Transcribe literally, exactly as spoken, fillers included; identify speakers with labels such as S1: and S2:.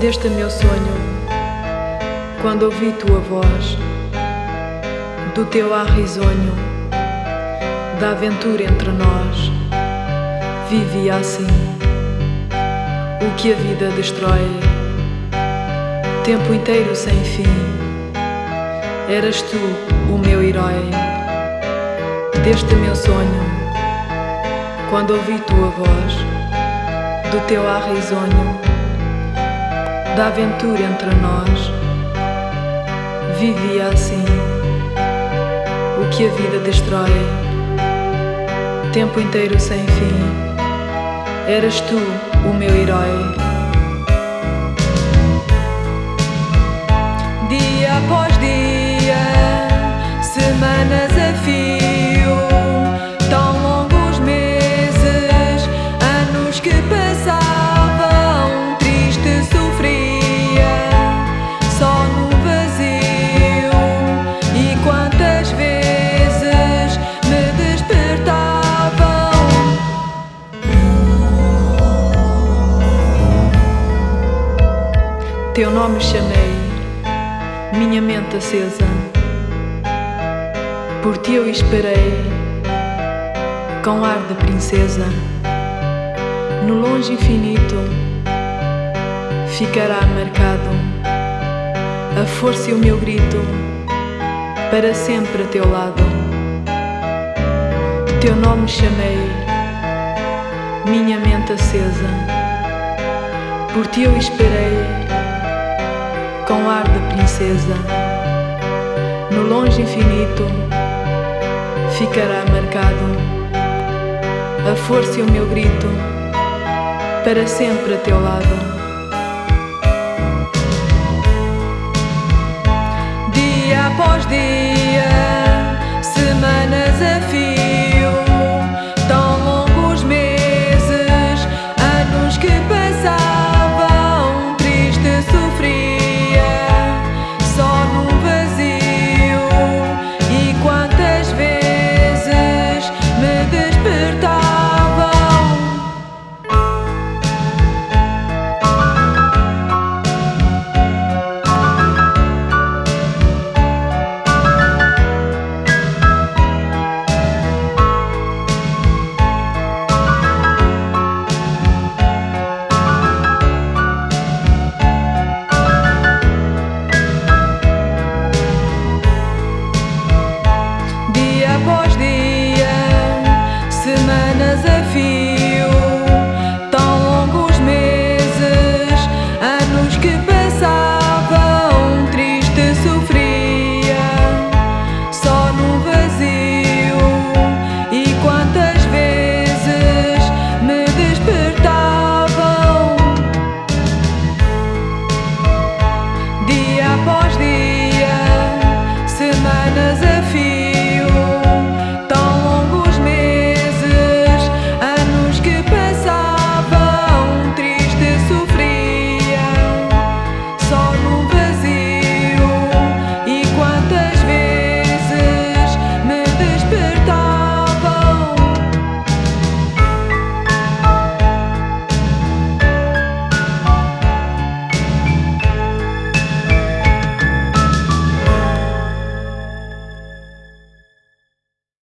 S1: Deste meu sonho, quando ouvi tua voz, do teu ar risonho, da aventura entre nós, vivia assim. O que a vida destrói, tempo inteiro sem fim, eras tu o meu herói. Deste meu sonho, quando ouvi tua voz, do teu ar risonho, da aventura entre nós, vivia assim. O que a vida destrói, tempo inteiro sem fim, eras tu o meu herói. Dia após dia, semanas a fio, tão longos meses, anos que passavam, triste sofria, só no vazio. E quantas vezes me despertavam. Teu nome chamei, minha mente acesa, por ti eu esperei, com ar de princesa. No longe infinito ficará marcado a força e o meu grito, para sempre a teu lado. Teu nome chamei, minha mente acesa, por ti eu esperei, com ar de princesa. No longe infinito ficará marcado a força e o meu grito, para sempre a teu lado. Dia após dia,